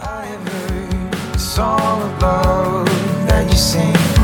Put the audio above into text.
I've heard the song of love that you sing.